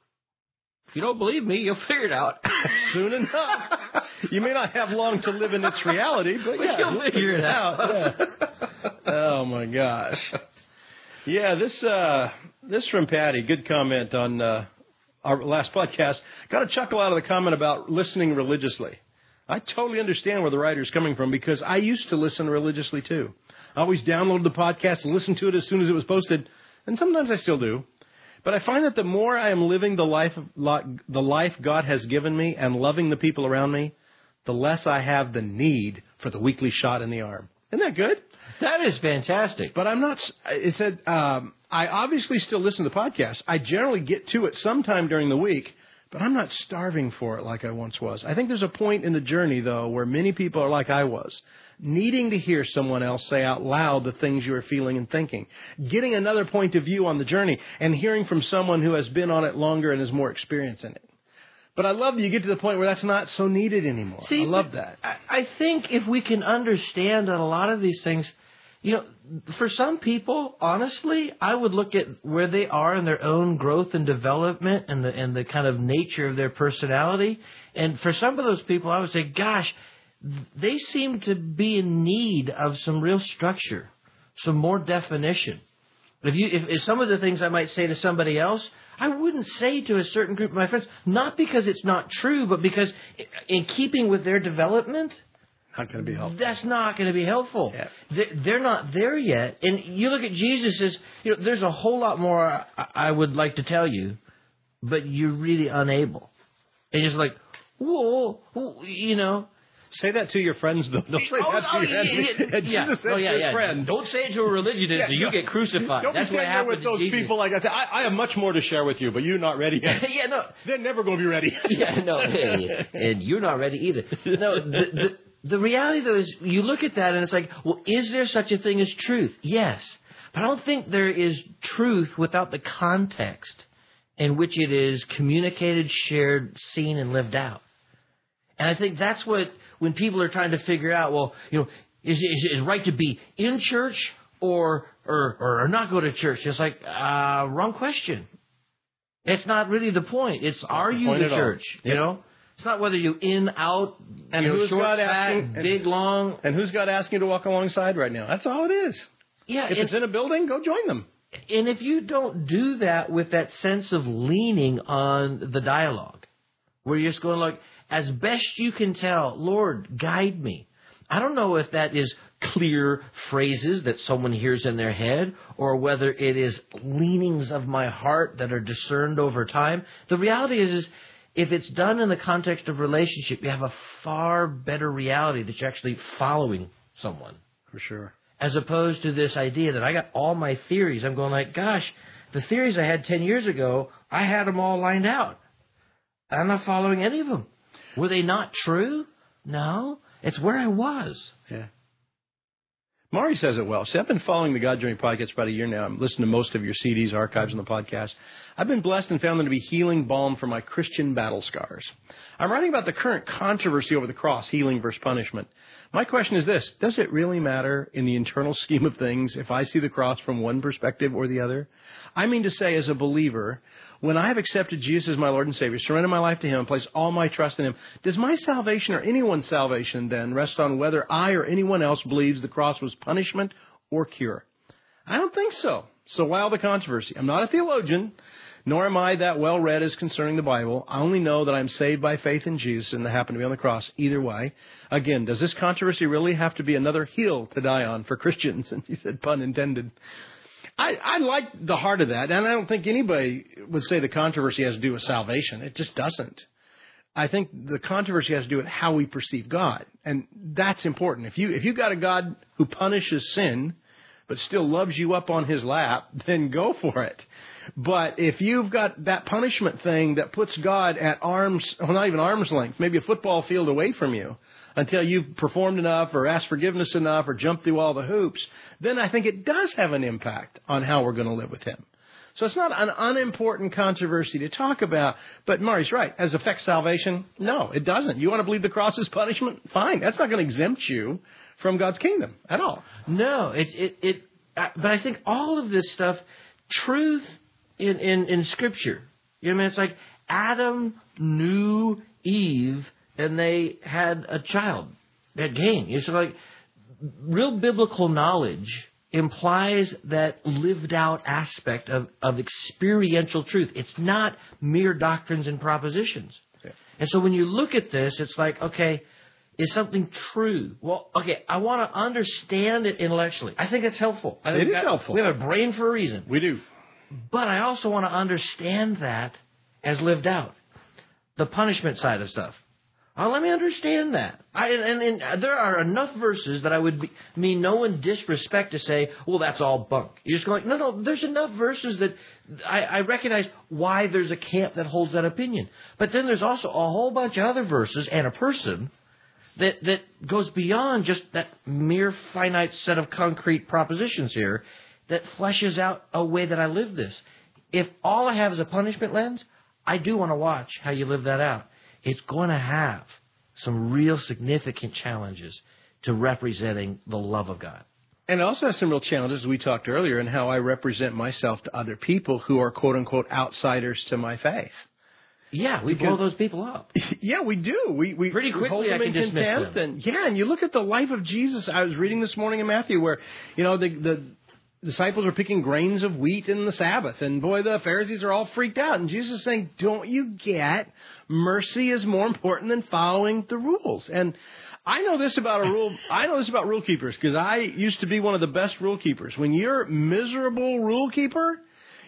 [SPEAKER 1] If you don't believe me, you'll figure it out.
[SPEAKER 2] Soon enough. You may not have long to live in its reality, but,
[SPEAKER 1] but
[SPEAKER 2] yeah,
[SPEAKER 1] you'll figure it out.
[SPEAKER 2] Yeah. Oh, my gosh. Yeah, this uh, this from Patty. Good comment on uh, our last podcast. Got a chuckle out of the comment about listening religiously. I totally understand where the writer's coming from, because I used to listen religiously too. I always downloaded the podcast and listened to it as soon as it was posted, and sometimes I still do. But I find that the more I am living the life of, the life God has given me and loving the people around me, the less I have the need for the weekly shot in the arm. Isn't that good?
[SPEAKER 1] That is fantastic.
[SPEAKER 2] But I'm not, it said, um, I obviously still listen to the podcast. I generally get to it sometime during the week, but I'm not starving for it like I once was. I think there's a point in the journey, though, where many people are like I was, needing to hear someone else say out loud the things you are feeling and thinking, getting another point of view on the journey, and hearing from someone who has been on it longer and has more experience in it. But I love that you get to the point where that's not so needed anymore.
[SPEAKER 1] See,
[SPEAKER 2] I love that.
[SPEAKER 1] I, I think if we can understand that a lot of these things, you know, for some people, honestly, I would look at where they are in their own growth and development and the and the kind of nature of their personality. And for some of those people, I would say, gosh, they seem to be in need of some real structure, some more definition. If you, if, if some of the things I might say to somebody else, I wouldn't say to a certain group of my friends, not because it's not true, but because in keeping with their development,
[SPEAKER 2] not going to be helpful.
[SPEAKER 1] That's not going to be helpful. Yeah. They're not there yet. And you look at Jesus as, you know, there's a whole lot more I would like to tell you, but you're really unable. And you're just like, Well, well, you know.
[SPEAKER 2] Say that to your friends, though. Don't say
[SPEAKER 1] Oh,
[SPEAKER 2] that to
[SPEAKER 1] oh,
[SPEAKER 2] your
[SPEAKER 1] yeah,
[SPEAKER 2] enemies.
[SPEAKER 1] yeah,
[SPEAKER 2] Jesus
[SPEAKER 1] yeah.
[SPEAKER 2] said
[SPEAKER 1] Oh, yeah,
[SPEAKER 2] to his
[SPEAKER 1] yeah.
[SPEAKER 2] friends.
[SPEAKER 1] Don't say it to a religionist,
[SPEAKER 2] Yeah,
[SPEAKER 1] or you
[SPEAKER 2] no.
[SPEAKER 1] get crucified.
[SPEAKER 2] Don't
[SPEAKER 1] That's
[SPEAKER 2] be
[SPEAKER 1] what
[SPEAKER 2] standing there with
[SPEAKER 1] happened
[SPEAKER 2] those
[SPEAKER 1] to Jesus.
[SPEAKER 2] people like I said. I, I have much more to share with you, but you're not ready yet.
[SPEAKER 1] yeah, no.
[SPEAKER 2] They're never going to be ready.
[SPEAKER 1] yeah, no, hey, and you're not ready either. No, the, the the reality though is you look at that and it's like, well, is there such a thing as truth? Yes, but I don't think there is truth without the context in which it is communicated, shared, seen, and lived out. And I think that's what, when people are trying to figure out, well, you know, is, is it right to be in church or or or not go to church? It's like, uh, wrong question. It's not really the point. It's are you the church? You know, it's not whether you in, out,
[SPEAKER 2] and
[SPEAKER 1] you know,
[SPEAKER 2] who's
[SPEAKER 1] short,
[SPEAKER 2] God
[SPEAKER 1] fat,
[SPEAKER 2] asking,
[SPEAKER 1] big, long.
[SPEAKER 2] And who's God asking you to walk alongside right now? That's all it is.
[SPEAKER 1] Yeah,
[SPEAKER 2] if
[SPEAKER 1] and,
[SPEAKER 2] it's in a building, go join them.
[SPEAKER 1] And if you don't do that with that sense of leaning on the dialogue, where you're just going like, as best you can tell, Lord, guide me. I don't know if that is clear phrases that someone hears in their head or whether it is leanings of my heart that are discerned over time. The reality is, is if it's done in the context of relationship, you have a far better reality that you're actually following someone.
[SPEAKER 2] For sure.
[SPEAKER 1] As opposed to this idea that I got all my theories. I'm going like, gosh, the theories I had ten years ago, I had them all lined out. I'm not following any of them. Were they not true? No. It's where I was.
[SPEAKER 2] Yeah. Mari says it well. See, I've been following the God Journey podcast for about a year now. I'm listening to most of your C Ds, archives, and the podcast. I've been blessed and found them to be healing balm for my Christian battle scars. I'm writing about the current controversy over the cross, healing versus punishment. My question is this: does it really matter in the internal scheme of things if I see the cross from one perspective or the other? I mean to say, as a believer, when I have accepted Jesus as my Lord and Savior, surrendered my life to Him, and placed all my trust in Him, does my salvation or anyone's salvation then rest on whether I or anyone else believes the cross was punishment or cure? I don't think so. So why all the controversy? I'm not a theologian, nor am I that well read as concerning the Bible. I only know that I'm saved by faith in Jesus and that happened to be on the cross. Either way, again, does this controversy really have to be another hill to die on for Christians? And he said, pun intended. I, I like the heart of that, and I don't think anybody would say the controversy has to do with salvation. It just doesn't. I think the controversy has to do with how we perceive God, and that's important. If you if you got a God who punishes sin but still loves you up on His lap, then go for it. But if you've got that punishment thing that puts God at arm's, well, not even arm's length, maybe a football field away from you, until you've performed enough or asked forgiveness enough or jumped through all the hoops, then I think it does have an impact on how we're going to live with Him. So it's not an unimportant controversy to talk about. But Mari's right. As affects salvation, no, it doesn't. You want to believe the cross is punishment? Fine. That's not going to exempt you from God's kingdom at all.
[SPEAKER 1] No, it, it, it, but I think all of this stuff, truth in, in, in Scripture, you know, I mean, it's like Adam knew Eve and they had a child, they had Cain. It's like real biblical knowledge implies that lived out aspect of, of experiential truth. It's not mere doctrines and propositions. Okay. And so when you look at this, it's like, okay, is something true? Well, okay, I want to understand it intellectually. I think it's helpful. I think
[SPEAKER 2] it is
[SPEAKER 1] got,
[SPEAKER 2] helpful.
[SPEAKER 1] We have a brain for a reason.
[SPEAKER 2] We do.
[SPEAKER 1] But I also want to understand that as lived out. The punishment side of stuff. Oh, let me understand that. I, and, and, and there are enough verses that I would be, mean no one disrespect to say, well, that's all bunk. You're just going, no, no, there's enough verses that I, I recognize why there's a camp that holds that opinion. But then there's also a whole bunch of other verses and a person that, that goes beyond just that mere finite set of concrete propositions here that fleshes out a way that I live this. If all I have is a punishment lens, I do want to watch how you live that out. It's going to have some real significant challenges to representing the love of God.
[SPEAKER 2] And it also has some real challenges, as we talked earlier, in how I represent myself to other people who are, quote unquote, outsiders to my faith.
[SPEAKER 1] Yeah, we
[SPEAKER 2] because,
[SPEAKER 1] blow those people up.
[SPEAKER 2] Yeah, we do. We, we
[SPEAKER 1] Pretty quickly
[SPEAKER 2] hold them
[SPEAKER 1] I can
[SPEAKER 2] in
[SPEAKER 1] dismiss
[SPEAKER 2] contempt.
[SPEAKER 1] them.
[SPEAKER 2] And, yeah, and you look at the life of Jesus. I was reading this morning in Matthew where, you know, the, the disciples are picking grains of wheat in the Sabbath. And, boy, the Pharisees are all freaked out. And Jesus is saying, don't you get mercy is more important than following the rules. And I know this about a rule. I know this about rule keepers because I used to be one of the best rule keepers. When you're a miserable rule keeper,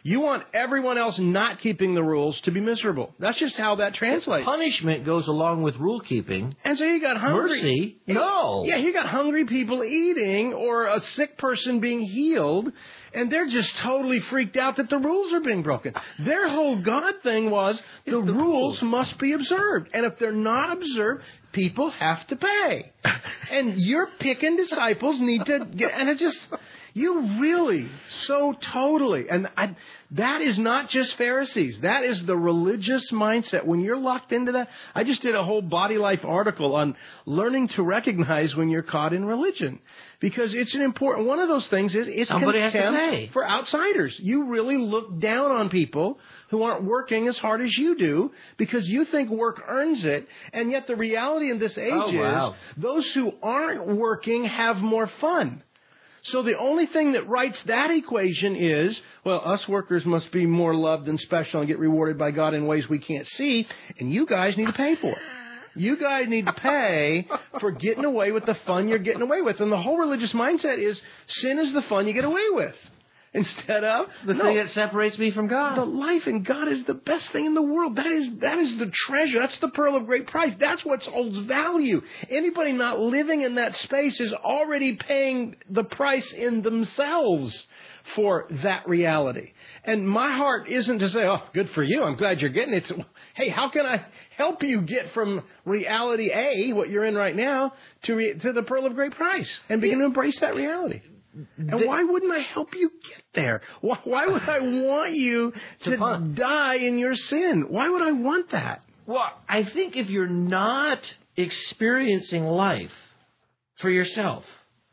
[SPEAKER 2] You want everyone else not keeping the rules to be miserable. That's just how that translates.
[SPEAKER 1] Punishment goes along with rule keeping.
[SPEAKER 2] And so you got hungry.
[SPEAKER 1] Mercy? No.
[SPEAKER 2] Yeah, you got hungry people eating or a sick person being healed, and they're just totally freaked out that the rules are being broken. Their whole God thing was the, the rules rules must be observed. And if they're not observed, people have to pay. And your picking disciples need to get, and it just, you really, so totally, and I, that is not just Pharisees. That is the religious mindset. When you're locked into that, I just did a whole Body Life article on learning to recognize when you're caught in religion. Because it's an important, one of those things is it's
[SPEAKER 1] Somebody has to
[SPEAKER 2] contempt
[SPEAKER 1] pay.
[SPEAKER 2] for outsiders. You really look down on people who aren't working as hard as you do because you think work earns it. And yet the reality in this age
[SPEAKER 1] Oh, wow.
[SPEAKER 2] is those who aren't working have more fun. So the only thing that writes that equation is, well, us workers must be more loved and special and get rewarded by God in ways we can't see, and you guys need to pay for it. You guys need to pay for getting away with the fun you're getting away with. And the whole religious mindset is sin is the fun you get away with. Instead of
[SPEAKER 1] the
[SPEAKER 2] no,
[SPEAKER 1] thing that separates me from God.
[SPEAKER 2] The life in God is the best thing in the world. That is that is the treasure. That's the pearl of great price. That's what holds value. Anybody not living in that space is already paying the price in themselves for that reality. And my heart isn't to say, oh, good for you, I'm glad you're getting it. It's, hey, how can I help you get from reality A, what you're in right now, to re- to the pearl of great price and begin to embrace that reality? And the, why wouldn't I help you get there? Why, why would I want you to, to die in your sin? Why would I want that?
[SPEAKER 1] Well, I think if you're not experiencing life for yourself,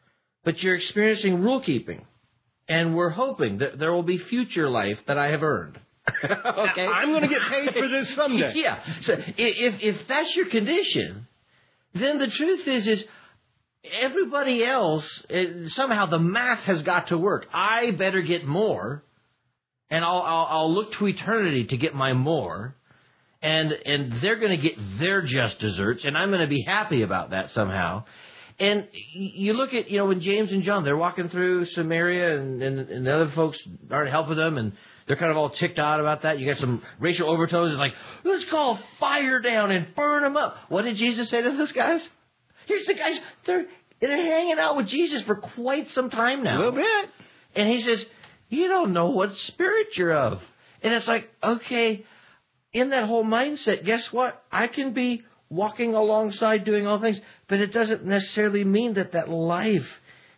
[SPEAKER 1] but you're experiencing rule keeping, and we're hoping that there will be future life that I have earned.
[SPEAKER 2] Okay, I'm going to get paid for this someday.
[SPEAKER 1] Yeah. So if if that's your condition, then the truth is is. Everybody else, somehow the math has got to work. I better get more, and I'll, I'll, I'll look to eternity to get my more, and and they're going to get their just desserts, and I'm going to be happy about that somehow. And you look at, you know, when James and John, they're walking through Samaria, and, and, and the other folks aren't helping them, and they're kind of all ticked out about that. You got some racial overtones. It's like, let's call fire down and burn them up. What did Jesus say to those guys? Here's the guys, they're, they're hanging out with Jesus for quite some time now.
[SPEAKER 2] A little bit.
[SPEAKER 1] And he says, you don't know what spirit you're of. And it's like, okay, in that whole mindset, guess what? I can be walking alongside doing all things, but it doesn't necessarily mean that that life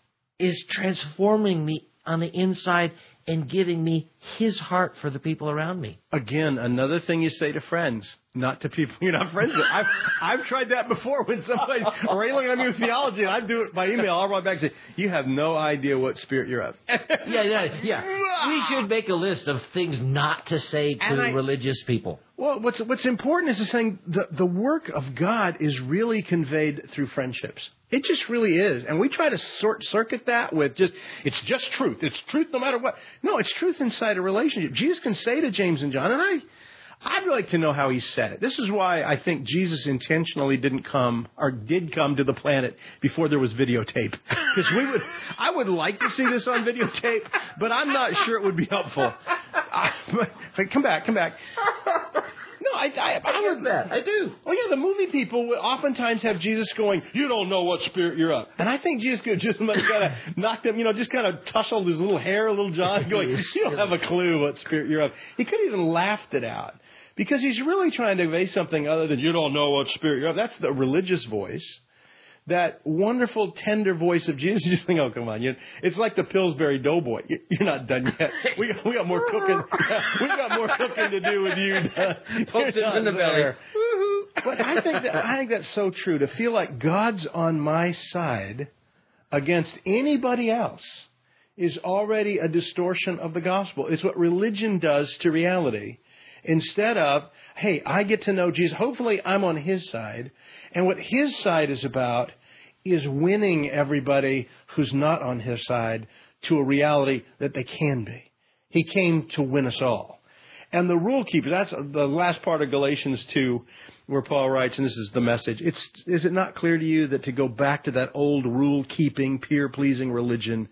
[SPEAKER 1] is transforming me on the inside and giving me his heart for the people around me.
[SPEAKER 2] Again, another thing you say to friends, not to people you're not friends with. I've, I've tried that before when somebody's railing on me with theology, and I do it by email. I'll write back and say, you have no idea what spirit you're of.
[SPEAKER 1] yeah, yeah, yeah. We should make a list of things not to say to I, religious people.
[SPEAKER 2] Well, what's what's important is to saying the, the work of God is really conveyed through friendships. It just really is. And we try to sort circuit that with just, it's just truth. It's truth no matter what. No, it's truth inside a relationship. Jesus can say to James and John, and I, I'd like to know how he said it. This is why I think Jesus intentionally didn't come, or did come to the planet before there was videotape. Because we would, I would like to see this on videotape, but I'm not sure it would be helpful. I, but, come back, come back. No, I, I, I,
[SPEAKER 1] I get that. I do.
[SPEAKER 2] Oh, yeah, the movie people would oftentimes have Jesus going, you don't know what spirit you're of. And I think Jesus could just kind of knock them, you know, just kind of tussled his little hair, little John, going, you don't have a clue what spirit you're of. He could have even laughed it out. Because he's really trying to convey something other than, you don't know what spirit you're of. That's the religious voice. That wonderful, tender voice of Jesus. You just think, oh, come on. You, it's like the Pillsbury Doughboy. You're not done yet. We got, we got more cooking. We got more cooking to do with you.
[SPEAKER 1] Pokes it in the belly.
[SPEAKER 2] But I think that I think that's so true. To feel like God's on my side against anybody else is already a distortion of the gospel. It's what religion does to reality. Instead of, hey, I get to know Jesus. Hopefully I'm on his side. And what his side is about is winning everybody who's not on his side to a reality that they can be. He came to win us all. And the rule keeper, that's the last part of Galatians two, where Paul writes, and this is the message. It's, is it not clear to you that to go back to that old rule-keeping, peer-pleasing religion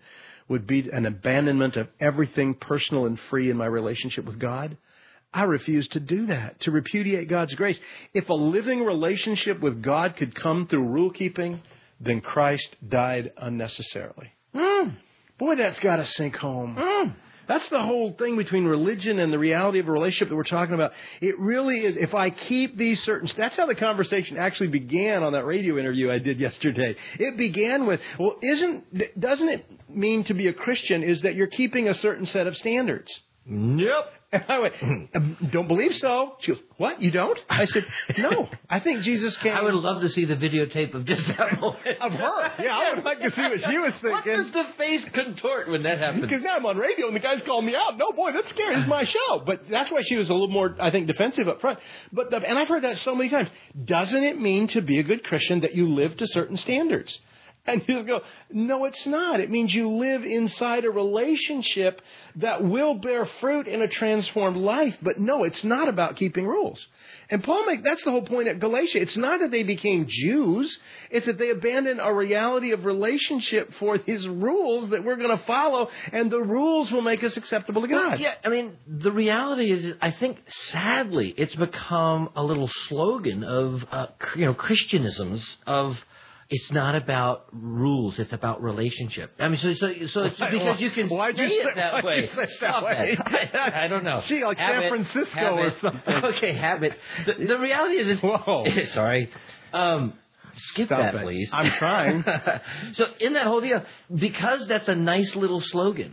[SPEAKER 2] would be an abandonment of everything personal and free in my relationship with God. I refuse to do that, to repudiate God's grace. If a living relationship with God could come through rule keeping, then Christ died unnecessarily. Mm. Boy, that's got to sink home. Mm. That's the whole thing between religion and the reality of a relationship that we're talking about. It really is. If I keep these certain... That's how the conversation actually began on that radio interview I did yesterday. It began with, well, isn't doesn't it mean to be a Christian is that you're keeping a certain set of standards?
[SPEAKER 1] Nope.
[SPEAKER 2] And I went, don't believe so. She goes, what? You don't? I said, no. I think Jesus came...
[SPEAKER 1] I would love to see the videotape of just that moment.
[SPEAKER 2] Of her. Yeah, I would like to see what she was thinking.
[SPEAKER 1] What does the face contort when that happens?
[SPEAKER 2] Because now I'm on radio and the guy's calling me out. No, boy, that's scary. It's my show. But that's why she was a little more, I think, defensive up front. But the, and I've heard that so many times. Doesn't it mean to be a good Christian that you live to certain standards? And you just go, no, it's not. It means you live inside a relationship that will bear fruit in a transformed life. But no, it's not about keeping rules. And Paul make that's the whole point at Galatia. It's not that they became Jews. It's that they abandoned a reality of relationship for these rules that we're going to follow. And the rules will make us acceptable to God.
[SPEAKER 1] Well, yeah, I mean, the reality is, I think, sadly, it's become a little slogan of, uh, you know, Christianisms of... It's not about rules. It's about relationship. I mean, so so, so it's because you can
[SPEAKER 2] why'd
[SPEAKER 1] say
[SPEAKER 2] you
[SPEAKER 1] it that
[SPEAKER 2] why'd
[SPEAKER 1] way.
[SPEAKER 2] You say that way?
[SPEAKER 1] I, I don't know.
[SPEAKER 2] See, like
[SPEAKER 1] habit,
[SPEAKER 2] San Francisco
[SPEAKER 1] habit.
[SPEAKER 2] or something.
[SPEAKER 1] Okay, habit. The, the reality is, is
[SPEAKER 2] whoa.
[SPEAKER 1] Sorry. Um, skip
[SPEAKER 2] Stop
[SPEAKER 1] that,
[SPEAKER 2] it.
[SPEAKER 1] please.
[SPEAKER 2] I'm trying.
[SPEAKER 1] So in that whole deal, because that's a nice little slogan,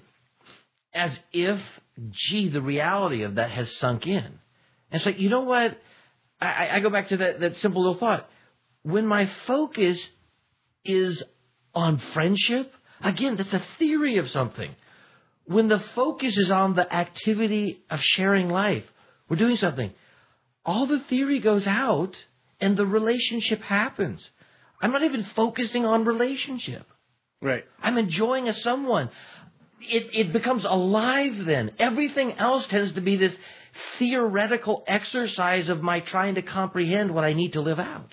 [SPEAKER 1] as if, gee, the reality of that has sunk in. And it's like, you know what? I, I go back to that, that simple little thought. When my focus is on friendship, again, that's a theory of something. When the focus is on the activity of sharing life, we're doing something, all the theory goes out and the relationship happens. I'm not even focusing on relationship.
[SPEAKER 2] Right.
[SPEAKER 1] I'm enjoying a someone. It, it becomes alive then. Everything else tends to be this theoretical exercise of my trying to comprehend what I need to live out.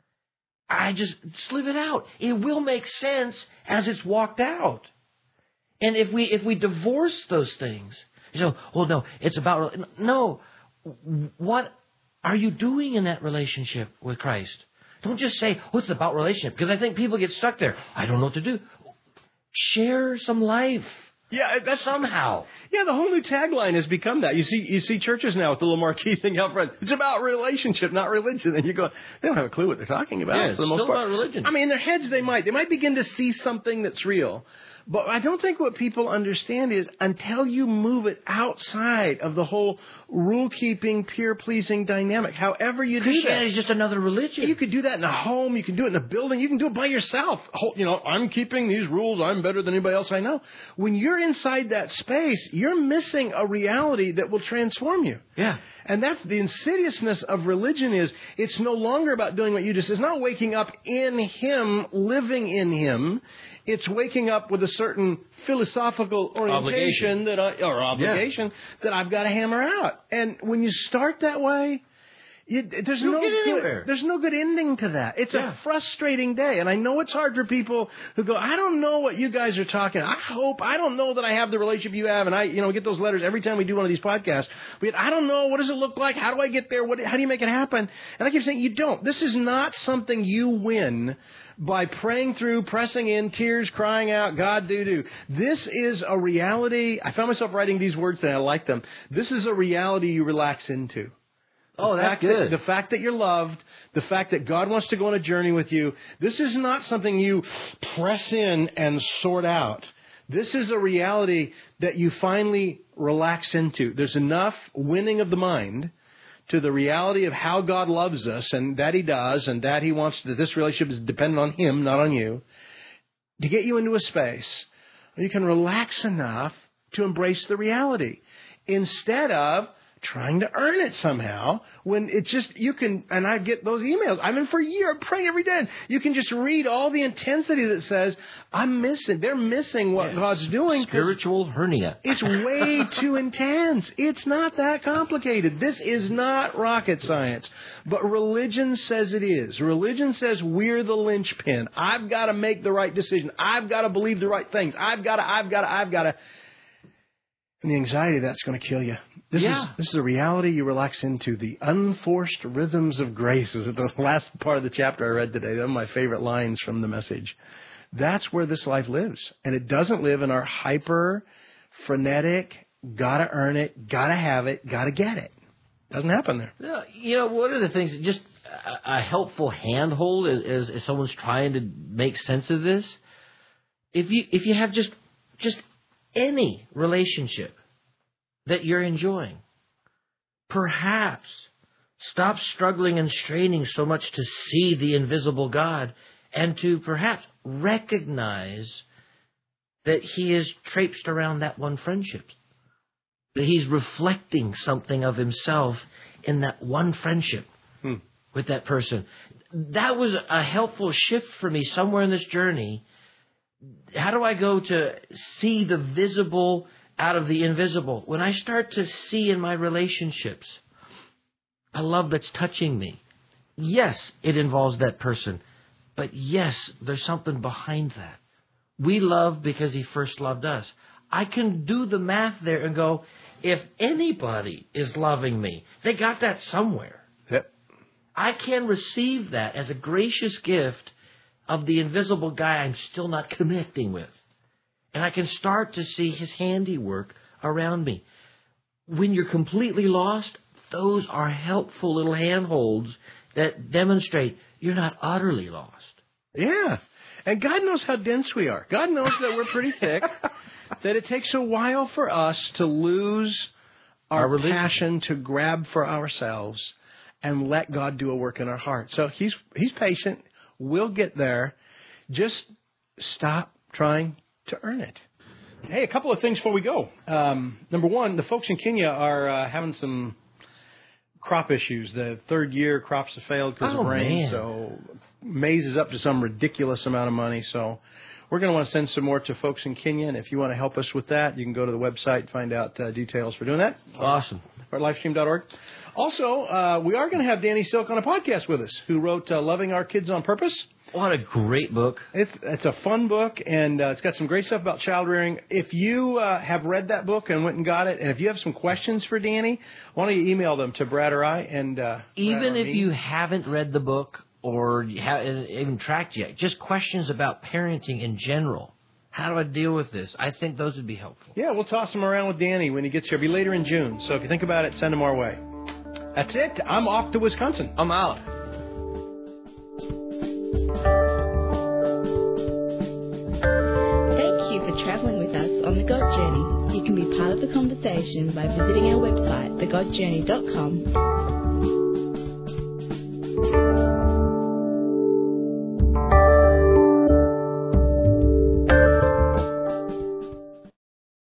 [SPEAKER 1] I just live it out. It will make sense as it's walked out. And if we if we divorce those things, you know, well, no, it's about, no, what are you doing in that relationship with Christ? Don't just say, oh, it's about relationship, because I think people get stuck there. I don't know what to do. Share some life.
[SPEAKER 2] Yeah, that's
[SPEAKER 1] somehow.
[SPEAKER 2] Yeah, the whole new tagline has become that. You see, you see churches now with the little marquee thing out front. It's about relationship, not religion. And you go, they don't have a clue what they're talking about.
[SPEAKER 1] Yeah, it's
[SPEAKER 2] for the most
[SPEAKER 1] still
[SPEAKER 2] part.
[SPEAKER 1] about religion.
[SPEAKER 2] I mean, in their heads they might. They might begin to see something that's real. But I don't think what people understand is until you move it outside of the whole rule-keeping, peer-pleasing dynamic, however you do that.
[SPEAKER 1] Christianity is just another religion.
[SPEAKER 2] You could do that in a home. You can do it in a building. You can do it by yourself. You know, I'm keeping these rules. I'm better than anybody else I know. When you're inside that space, you're missing a reality that will transform you.
[SPEAKER 1] Yeah.
[SPEAKER 2] And that's the insidiousness of religion is it's no longer about doing what you just, it's not waking up in Him, living in Him. It's waking up with a certain philosophical orientation
[SPEAKER 1] obligation.
[SPEAKER 2] that I, or obligation yeah. that I've got to hammer out. And when you start that way, you, there's
[SPEAKER 1] You'll
[SPEAKER 2] no
[SPEAKER 1] get
[SPEAKER 2] good,
[SPEAKER 1] anywhere.
[SPEAKER 2] there's no good ending to that. It's
[SPEAKER 1] yeah.
[SPEAKER 2] a frustrating day. And I know it's hard for people who go, I don't know what you guys are talking. I hope, I don't know that I have the relationship you have. And I, you know, get those letters every time we do one of these podcasts. We, I don't know. What does it look like? How do I get there? What, how do you make it happen? And I keep saying, you don't. This is not something you win by praying through, pressing in, tears, crying out, God, do, do. This is a reality. I found myself writing these words and I like them. This is a reality you relax into. The
[SPEAKER 1] oh, that's good.
[SPEAKER 2] That, the fact that you're loved, the fact that God wants to go on a journey with you, this is not something you press in and sort out. This is a reality that you finally relax into. There's enough winning of the mind to the reality of how God loves us and that He does and that He wants that this relationship is dependent on Him, not on you, to get you into a space where you can relax enough to embrace the reality instead of trying to earn it somehow when it's just, you can, and I get those emails. I'm in for a year, I'm praying every day. You can just read all the intensity that says, I'm missing, they're missing what
[SPEAKER 1] Yes.
[SPEAKER 2] God's doing.
[SPEAKER 1] Spiritual hernia.
[SPEAKER 2] It's way too intense. It's not that complicated. This is not rocket science. But religion says it is. Religion says we're the linchpin. I've got to make the right decision. I've got to believe the right things. I've got to, I've got to, I've got to. And the anxiety, that's going to kill you. This
[SPEAKER 1] Yeah.
[SPEAKER 2] is this is a reality you relax into. The unforced rhythms of grace is the last part of the chapter I read today. One of my favorite lines from the Message. That's where this life lives. And it doesn't live in our hyper, frenetic, gotta earn it, gotta have it, gotta get it. Doesn't happen there.
[SPEAKER 1] No, you know, one of the things, just a, a helpful handhold as, as someone's trying to make sense of this. If you if you have just just any relationship that you're enjoying, perhaps stop struggling and straining so much to see the invisible God and to perhaps recognize that He is traipsed around that one friendship, that He's reflecting something of Himself in that one friendship hmm. with that person. That was a helpful shift for me somewhere in this journey. How do I go to see the visible out of the invisible? When I start to see in my relationships a love that's touching me, yes, it involves that person, but yes, there's something behind that. We love because He first loved us. I can do the math there and go, if anybody is loving me, they got that somewhere.
[SPEAKER 2] Yep.
[SPEAKER 1] I can receive that as a gracious gift of the invisible guy I'm still not connecting with. And I can start to see His handiwork around me. When you're completely lost, those are helpful little handholds that demonstrate you're not utterly lost.
[SPEAKER 2] Yeah. And God knows how dense we are. God knows that we're pretty thick, that it takes a while for us to lose our, our passion to grab for ourselves and let God do a work in our heart. So He's He's patient. We'll get there. Just stop trying to earn it. Hey, a couple of things before we go. Um, number one, the folks in Kenya are uh, having some crop issues. The third year crops have failed because
[SPEAKER 1] oh,
[SPEAKER 2] of rain.
[SPEAKER 1] Man.
[SPEAKER 2] So maize is up to some ridiculous amount of money. So we're going to want to send some more to folks in Kenya. And if you want to help us with that, you can go to the website and find out uh, details for doing that.
[SPEAKER 1] Awesome.
[SPEAKER 2] Or livestream dot org. Also, uh, we are going to have Danny Silk on a podcast with us, who wrote uh, Loving Our Kids on Purpose.
[SPEAKER 1] What a great book.
[SPEAKER 2] It's, it's a fun book, and uh, it's got some great stuff about child rearing. If you uh, have read that book and went and got it, and if you have some questions for Danny, why don't you email them to Brad or I? And uh,
[SPEAKER 1] Even if
[SPEAKER 2] me.
[SPEAKER 1] you haven't read the book or you haven't even tracked yet, just questions about parenting in general. How do I deal with this? I think those would be helpful.
[SPEAKER 2] Yeah, we'll toss them around with Danny when he gets here. It'll be later in June. So if you think about it, send them our way. That's it. I'm off to Wisconsin.
[SPEAKER 1] I'm out.
[SPEAKER 3] Thank you for traveling with us on The God Journey. You can be part of the conversation by visiting our website, the god journey dot com,